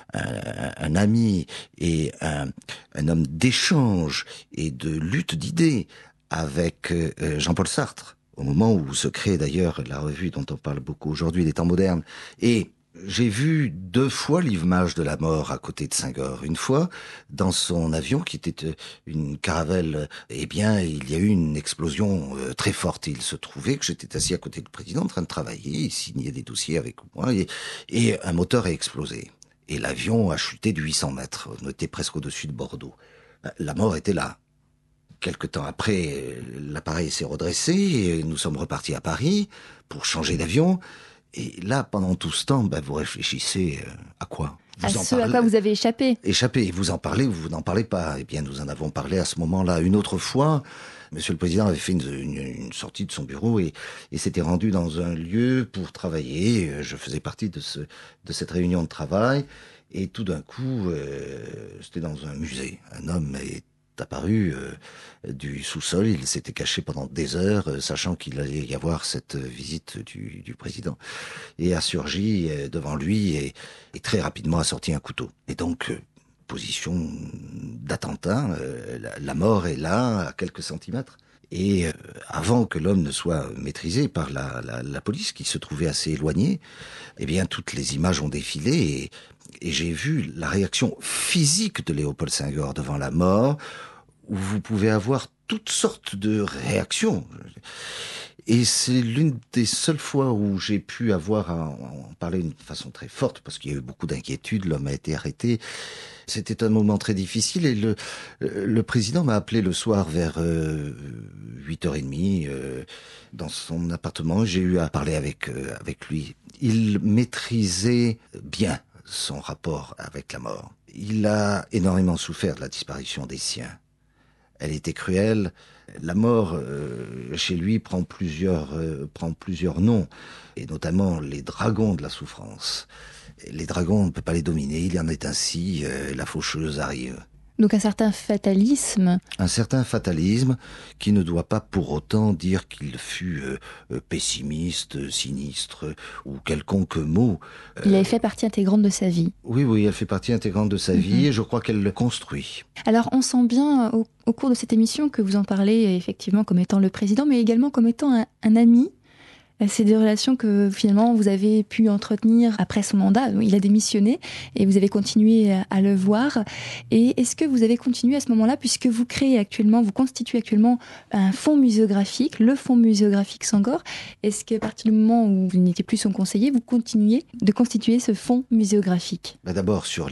un ami et un homme d'échange et de lutte d'idées avec Jean-Paul Sartre, au moment où se crée d'ailleurs la revue dont on parle beaucoup aujourd'hui, Les Temps modernes. Et j'ai vu 2 fois l'image de la mort à côté de Senghor. Une fois, dans son avion, qui était une Caravelle, eh bien, il y a eu une explosion très forte. Il se trouvait que j'étais assis à côté du président en train de travailler, il signait des dossiers avec moi, et un moteur a explosé. Et l'avion a chuté de 800 mètres. On était presque au-dessus de Bordeaux. La mort était là. Quelque temps après, l'appareil s'est redressé, et nous sommes repartis à Paris pour changer d'avion. Et là, pendant tout ce temps, vous réfléchissez à quoi? À quoi vous avez échappé. Échappé, vous en parlez ou vous n'en parlez pas. Eh bien, nous en avons parlé à ce moment-là. Une autre fois, Monsieur le Président avait fait une sortie de son bureau et s'était rendu dans un lieu pour travailler. Je faisais partie de cette réunion de travail. Et tout d'un coup, c'était dans un musée. Un homme est apparu du sous-sol, il s'était caché pendant des heures, sachant qu'il allait y avoir cette visite du président, et a surgi devant lui et très rapidement a sorti un couteau. Et donc, position d'attentat, la mort est là, à quelques centimètres. Et avant que l'homme ne soit maîtrisé par la police, qui se trouvait assez éloignée, eh bien, toutes les images ont défilé et j'ai vu la réaction physique de Léopold Senghor devant la mort, où vous pouvez avoir toutes sortes de réactions. Et c'est l'une des seules fois où j'ai pu avoir à en parler d'une façon très forte, parce qu'il y a eu beaucoup d'inquiétudes, l'homme a été arrêté. C'était un moment très difficile et le président m'a appelé le soir vers 8h30 dans son appartement. J'ai eu à parler avec lui. Il maîtrisait bien son rapport avec la mort. Il a énormément souffert de la disparition des siens. Elle était cruelle. La mort, chez lui, prend plusieurs noms, et notamment les dragons de la souffrance. Les dragons, on ne peut pas les dominer, il y en est ainsi, la faucheuse arrive. Donc un certain fatalisme. Un certain fatalisme qui ne doit pas pour autant dire qu'il fut pessimiste, sinistre ou quelconque mot. Il avait fait partie intégrante de sa vie. Oui, elle fait partie intégrante de sa vie et je crois qu'elle le construit. Alors on sent bien au cours de cette émission que vous en parlez effectivement comme étant le président, mais également comme étant un ami. C'est des relations que finalement vous avez pu entretenir après son mandat. Il a démissionné et vous avez continué à le voir. Et est-ce que vous avez continué à ce moment-là, puisque vous constituez actuellement un fonds muséographique, le fonds muséographique Senghor. Est-ce qu'à partir du moment où vous n'étiez plus son conseiller, vous continuez de constituer ce fonds muséographique? D'abord sur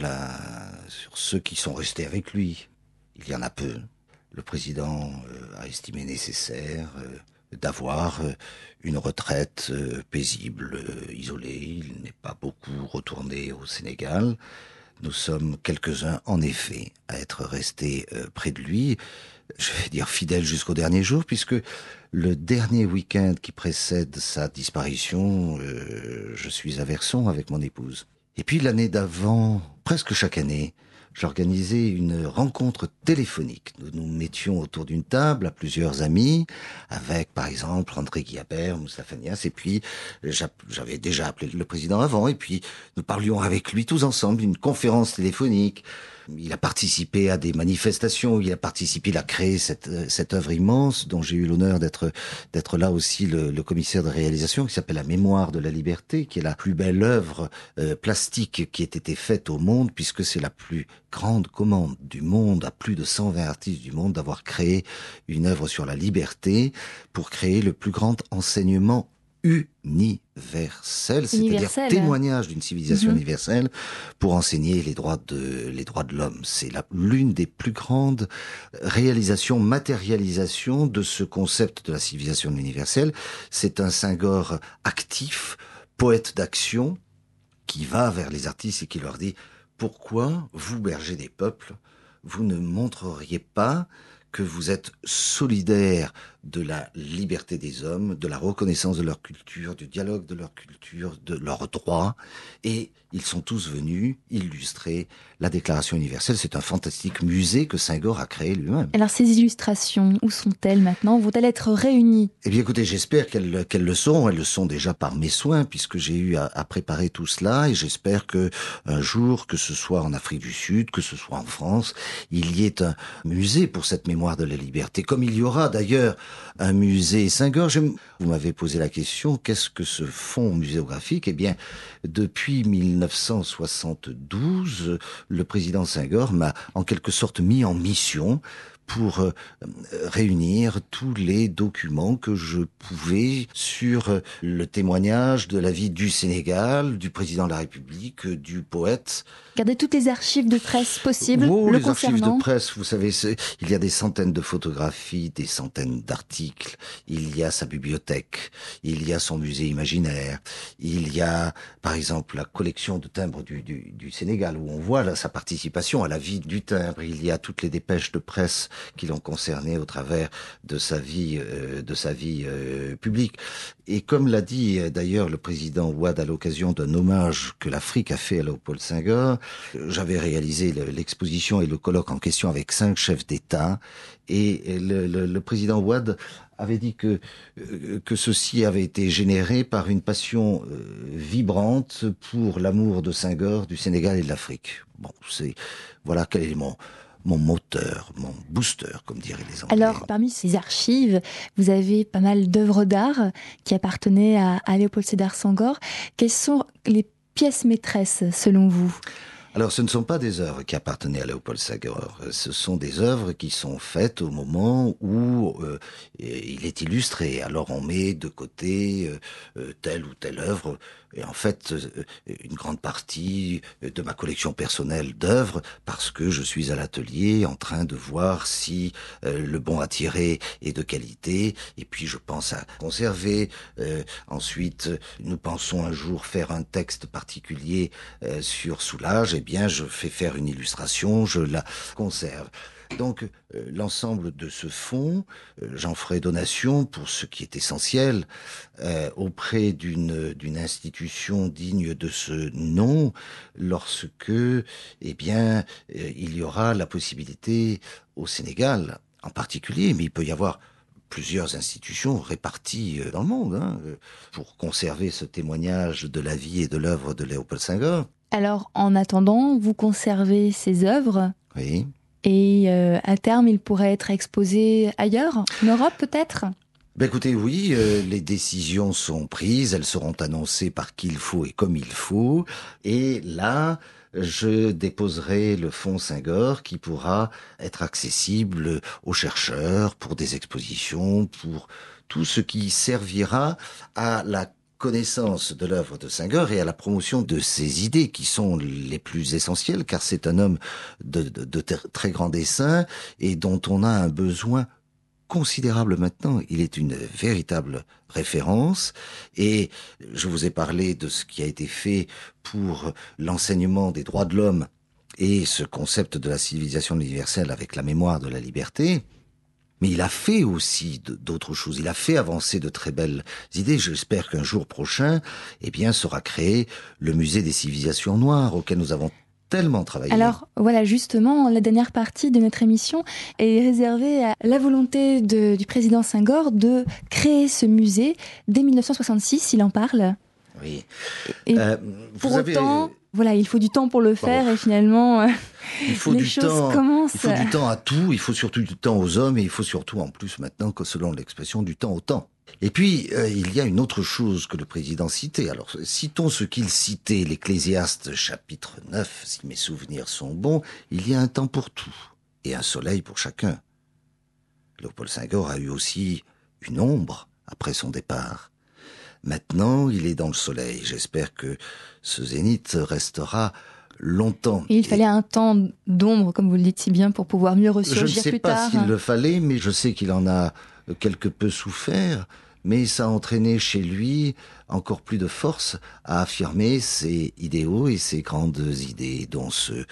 ceux qui sont restés avec lui. Il y en a peu. Le président a estimé nécessaire d'avoir une retraite paisible, isolée. Il n'est pas beaucoup retourné au Sénégal. Nous sommes quelques-uns, en effet, à être restés près de lui, je vais dire fidèles jusqu'au dernier jour, puisque le dernier week-end qui précède sa disparition, je suis à Verson avec mon épouse. Et puis l'année d'avant, presque chaque année, j'organisais une rencontre téléphonique. Nous nous mettions autour d'une table à plusieurs amis, avec par exemple André Guillabert, Moustapha Niasse, et puis j'avais déjà appelé le président avant, et puis nous parlions avec lui tous ensemble, une conférence téléphonique. Il a participé à des manifestations, il a créé cette œuvre immense dont j'ai eu l'honneur d'être là aussi le commissaire de réalisation, qui s'appelle La Mémoire de la Liberté, qui est la plus belle œuvre plastique qui ait été faite au monde, puisque c'est la plus grande commande du monde, à plus de 120 artistes du monde, d'avoir créé une œuvre sur la liberté pour créer le plus grand enseignement universel, c'est-à-dire témoignage d'une civilisation universelle pour enseigner les droits de l'homme. C'est l'une des plus grandes réalisations, matérialisations de ce concept de la civilisation universelle. C'est un Senghor actif, poète d'action, qui va vers les artistes et qui leur dit « Pourquoi, vous, bergers des peuples, vous ne montreriez pas que vous êtes solidaires de la liberté des hommes, de la reconnaissance de leur culture, du dialogue de leur culture, de leurs droits ». Et ils sont tous venus illustrer la Déclaration universelle. C'est un fantastique musée que Senghor a créé lui-même. Alors ces illustrations, où sont-elles maintenant? Vont-elles être réunies? Eh bien écoutez, j'espère qu'elles le sont. Elles le sont déjà par mes soins, puisque j'ai eu à préparer tout cela, et j'espère que un jour, que ce soit en Afrique du Sud, que ce soit en France, il y ait un musée pour cette mémoire de la liberté, comme il y aura d'ailleurs un musée Senghor. Vous m'avez posé la question, qu'est-ce que ce fonds muséographique? Eh bien, depuis 1972, le président Senghor m'a en quelque sorte mis en mission pour réunir tous les documents que je pouvais sur le témoignage de la vie du Sénégal, du président de la République, du poète. Gardez toutes les archives de presse possibles le les concernant. Archives de presse, vous savez, il y a des centaines de photographies, des centaines d'articles, il y a sa bibliothèque, il y a son musée imaginaire, il y a, par exemple, la collection de timbres du Sénégal, où on voit là, sa participation à la vie du timbre, il y a toutes les dépêches de presse qui l'ont concerné au travers de sa vie publique. Et comme l'a dit d'ailleurs le président Wade à l'occasion d'un hommage que l'Afrique a fait à Léopold Senghor, j'avais réalisé l'exposition et le colloque en question avec 5 chefs d'État, et le président Wade avait dit que ceci avait été généré par une passion vibrante pour l'amour de Senghor, du Sénégal et de l'Afrique. Bon, voilà quel est mon moteur, mon booster, comme diraient les Anglais. Alors, parmi ces archives, vous avez pas mal d'œuvres d'art qui appartenaient à Léopold Sédar Senghor. Quelles sont les pièces maîtresses, selon vous ? Alors, ce ne sont pas des œuvres qui appartenaient à Léopold Senghor. Ce sont des œuvres qui sont faites au moment où il est illustré. Alors, on met de côté telle ou telle œuvre. et en fait une grande partie de ma collection personnelle d'œuvres, parce que je suis à l'atelier en train de voir si le bon à tirer est de qualité, et puis je pense à conserver. Ensuite, nous pensons un jour faire un texte particulier sur Soulages. Eh bien, je fais faire une illustration, je la conserve. Donc, l'ensemble de ce fonds, j'en ferai donation pour ce qui est essentiel auprès d'une institution digne de ce nom, lorsque, eh bien, il y aura la possibilité au Sénégal, en particulier, mais il peut y avoir plusieurs institutions réparties dans le monde, pour conserver ce témoignage de la vie et de l'œuvre de Léopold Senghor. Alors, en attendant, vous conservez ces œuvres. Oui. Et à terme, il pourrait être exposé ailleurs, en Europe peut-être ? Ben écoutez, oui, les décisions sont prises, elles seront annoncées par qui il faut et comme il faut. Et là, je déposerai le fonds Senghor qui pourra être accessible aux chercheurs pour des expositions, pour tout ce qui servira à la connaissance de l'œuvre de Senghor et à la promotion de ses idées qui sont les plus essentielles, car c'est un homme de très grand dessein et dont on a un besoin considérable maintenant. Il est une véritable référence et je vous ai parlé de ce qui a été fait pour l'enseignement des droits de l'homme et ce concept de la civilisation universelle avec la mémoire de la liberté. Mais il a fait aussi d'autres choses. Il a fait avancer de très belles idées. J'espère qu'un jour prochain, eh bien, sera créé le musée des civilisations noires auquel nous avons tellement travaillé. Alors voilà, justement, la dernière partie de notre émission est réservée à la volonté du président Senghor de créer ce musée. Dès 1966, il en parle. Oui. Et pour autant, voilà, il faut du temps pour le faire et finalement, il faut les choses commencent. Il faut du temps à tout, il faut surtout du temps aux hommes et il faut surtout en plus maintenant, que selon l'expression, du temps au temps. Et puis, il y a une autre chose que le président citait. Alors, citons ce qu'il citait, l'Ecclésiaste chapitre 9, si mes souvenirs sont bons, il y a un temps pour tout et un soleil pour chacun. Léopold Senghor a eu aussi une ombre après son départ. Maintenant, il est dans le soleil. J'espère que ce zénith restera longtemps. Et il fallait un temps d'ombre, comme vous le dites si bien, pour pouvoir mieux ressurgir plus tard. Je ne sais pas s'il le fallait, mais je sais qu'il en a quelque peu souffert. Mais ça a entraîné chez lui encore plus de force à affirmer ses idéaux et ses grandes idées, dont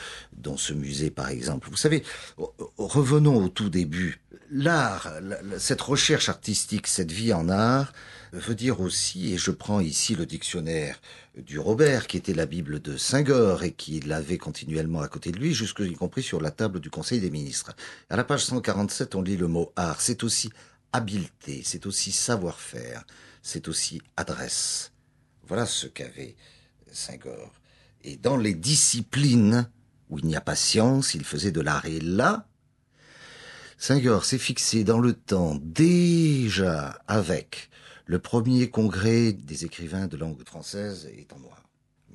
ce musée par exemple. Vous savez, revenons au tout début. L'art, cette recherche artistique, cette vie en art, veut dire aussi, et je prends ici le dictionnaire du Robert, qui était la Bible de Senghor et qui l'avait continuellement à côté de lui, y compris sur la table du Conseil des ministres. À la page 147, on lit le mot art. C'est aussi habileté, c'est aussi savoir-faire, c'est aussi adresse. Voilà ce qu'avait Senghor. Et dans les disciplines où il n'y a pas science, il faisait de l'art. Et là, Senghor s'est fixé dans le temps déjà avec le premier congrès des écrivains de langue française est en noir.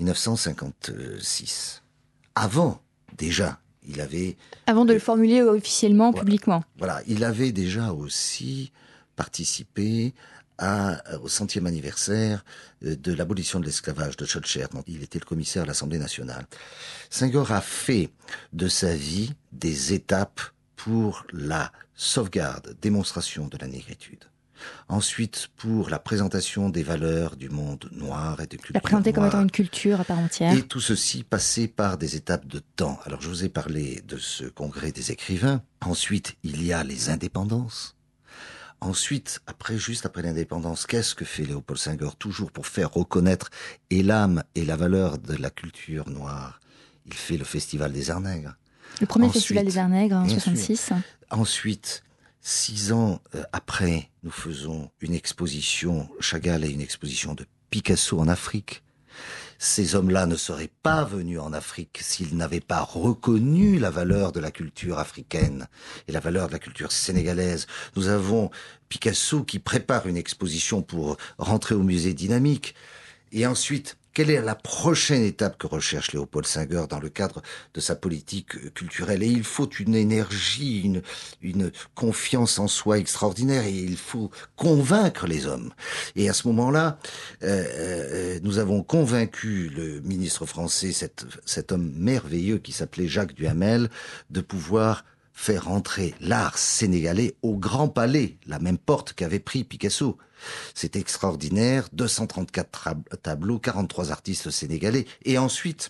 1956. Avant, déjà, il avait... Avant de le formuler officiellement, publiquement. Voilà, il avait déjà aussi participé au 100e anniversaire de l'abolition de l'esclavage de Schœlcher. Il était le commissaire à l'Assemblée nationale. Senghor a fait de sa vie des étapes pour la sauvegarde, démonstration de la négritude. Ensuite, pour la présentation des valeurs du monde noir et de culture noire. La présenter comme étant une culture à part entière. Et tout ceci passé par des étapes de temps. Alors, je vous ai parlé de ce congrès des écrivains. Ensuite, il y a les indépendances. Ensuite, juste après l'indépendance, qu'est-ce que fait Léopold Senghor? Toujours pour faire reconnaître et l'âme et la valeur de la culture noire. Il fait le Festival des Arts Nègres. Le premier Festival des Arts Nègres en 66. Ensuite, 6 ans après, nous faisons une exposition, Chagall a une exposition de Picasso en Afrique. Ces hommes-là ne seraient pas venus en Afrique s'ils n'avaient pas reconnu la valeur de la culture africaine et la valeur de la culture sénégalaise. Nous avons Picasso qui prépare une exposition pour rentrer au musée Dynamique. Et ensuite, quelle est la prochaine étape que recherche Léopold Senghor dans le cadre de sa politique culturelle. Et il faut une énergie, une confiance en soi extraordinaire, et il faut convaincre les hommes. Et à ce moment-là, nous avons convaincu le ministre français, cet homme merveilleux qui s'appelait Jacques Duhamel, de pouvoir faire entrer l'art sénégalais au Grand Palais, la même porte qu'avait pris Picasso. C'est extraordinaire, 234 tableaux, 43 artistes sénégalais, et ensuite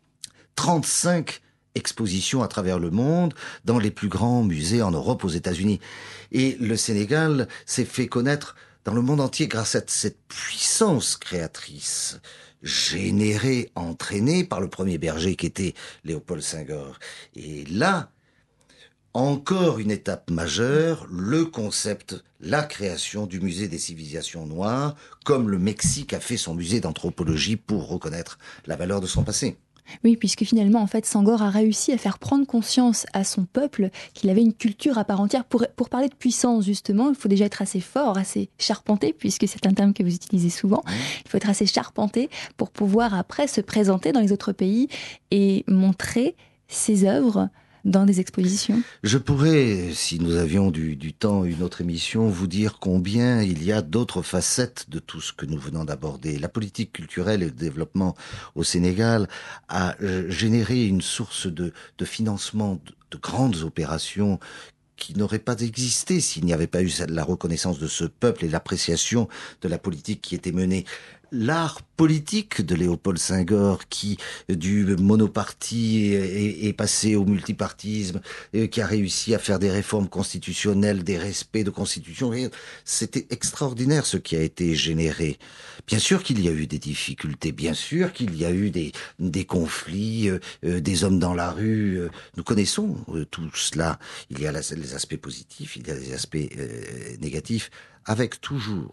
35 expositions à travers le monde, dans les plus grands musées en Europe, aux États-Unis. Et le Sénégal s'est fait connaître dans le monde entier grâce à cette puissance créatrice, générée, entraînée par le premier berger qui était Léopold Senghor. Et là, encore une étape majeure, le concept, la création du musée des civilisations noires, comme le Mexique a fait son musée d'anthropologie pour reconnaître la valeur de son passé. Oui, puisque finalement, en fait, Senghor a réussi à faire prendre conscience à son peuple qu'il avait une culture à part entière. Pour parler de puissance, justement, il faut déjà être assez fort, assez charpenté, puisque c'est un terme que vous utilisez souvent. Il faut être assez charpenté pour pouvoir après se présenter dans les autres pays et montrer ses œuvres dans des expositions. Je pourrais, si nous avions du temps, une autre émission, vous dire combien il y a d'autres facettes de tout ce que nous venons d'aborder. La politique culturelle et le développement au Sénégal a généré une source de financement de grandes opérations qui n'aurait pas existé s'il n'y avait pas eu la reconnaissance de ce peuple et l'appréciation de la politique qui était menée. L'art politique de Léopold Senghor, qui du monoparti est passé au multipartisme, qui a réussi à faire des réformes constitutionnelles, des respects de constitution, c'était extraordinaire ce qui a été généré. Bien sûr qu'il y a eu des difficultés, bien sûr qu'il y a eu des conflits, des hommes dans la rue, nous connaissons tout cela. Il y a les aspects positifs, il y a les aspects négatifs, avec toujours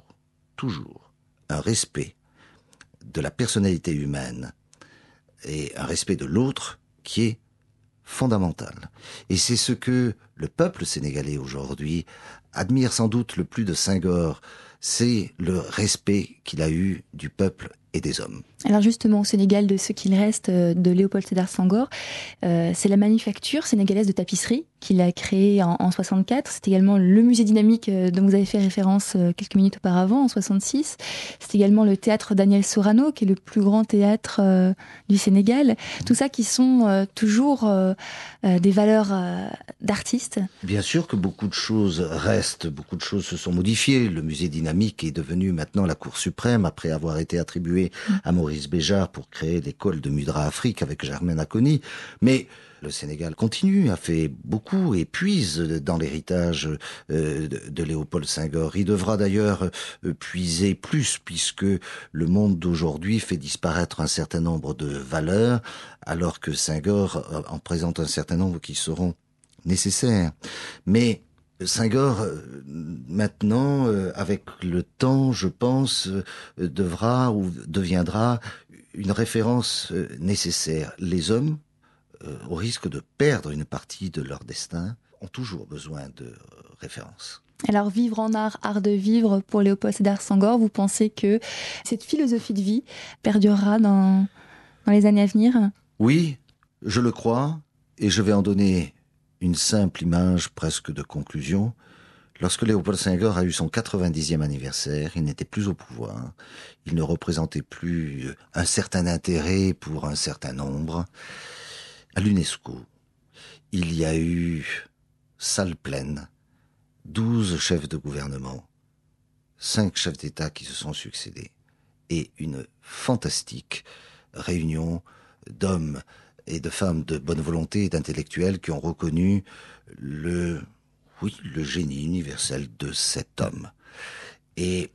un respect de la personnalité humaine et un respect de l'autre qui est fondamental. Et c'est ce que le peuple sénégalais aujourd'hui admire sans doute le plus de Senghor, c'est le respect qu'il a eu du peuple et des hommes. Alors justement, au Sénégal, de ce qu'il reste de Léopold Sédar Senghor, c'est la manufacture sénégalaise de tapisserie qu'il a créée en 64. C'est également le musée dynamique dont vous avez fait référence quelques minutes auparavant, en 66. C'est également le théâtre Daniel Sorano, qui est le plus grand théâtre du Sénégal. Tout ça qui sont toujours des valeurs d'artistes. Bien sûr que beaucoup de choses restent, beaucoup de choses se sont modifiées. Le musée dynamique est devenu maintenant la Cour suprême, après avoir été attribué à Maurice Béjart pour créer l'école de Mudra Afrique avec Germaine Aconi. Mais le Sénégal continue, a fait beaucoup et puise dans l'héritage de Léopold Senghor. Il devra d'ailleurs puiser plus, puisque le monde d'aujourd'hui fait disparaître un certain nombre de valeurs, alors que Senghor en présente un certain nombre qui seront nécessaires. Mais Senghor, maintenant, avec le temps, je pense, devra ou deviendra une référence nécessaire. Les hommes, au risque de perdre une partie de leur destin, ont toujours besoin de références. Alors, vivre en art, art de vivre, pour Léopold Sédar Senghor, vous pensez que cette philosophie de vie perdurera dans les années à venir ? Oui, je le crois, et je vais en donner une simple image presque de conclusion. Lorsque Léopold Senghor a eu son 90e anniversaire, il n'était plus au pouvoir. Il ne représentait plus un certain intérêt pour un certain nombre. À l'UNESCO, il y a eu salle pleine, 12 chefs de gouvernement, 5 chefs d'État qui se sont succédés, et une fantastique réunion d'hommes et de femmes de bonne volonté et d'intellectuels qui ont reconnu le génie universel de cet homme. Et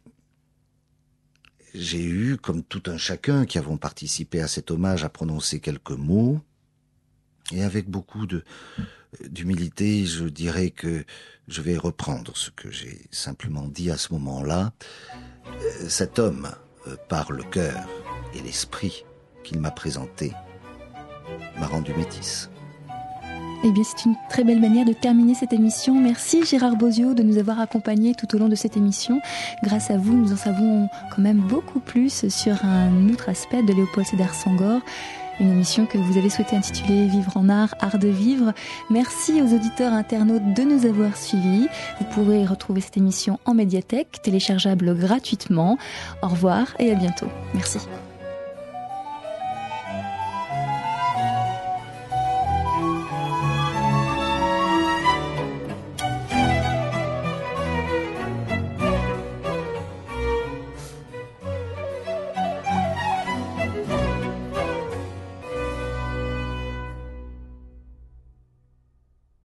j'ai eu, comme tout un chacun qui avons participé à cet hommage, à prononcer quelques mots, et avec beaucoup d'humilité, je dirais que je vais reprendre ce que j'ai simplement dit à ce moment-là. Cet homme, par le cœur et l'esprit qu'il m'a présenté, m'a rendu métisse. Eh bien, c'est une très belle manière de terminer cette émission. Merci Gérard Bozio de nous avoir accompagnés tout au long de cette émission. Grâce à vous, nous en savons quand même beaucoup plus sur un autre aspect de Léopold Sédar Senghor. Une émission que vous avez souhaité intituler Vivre en art, art de vivre. Merci aux auditeurs internautes de nous avoir suivis. Vous pourrez retrouver cette émission en médiathèque, téléchargeable gratuitement. Au revoir et à bientôt. Merci.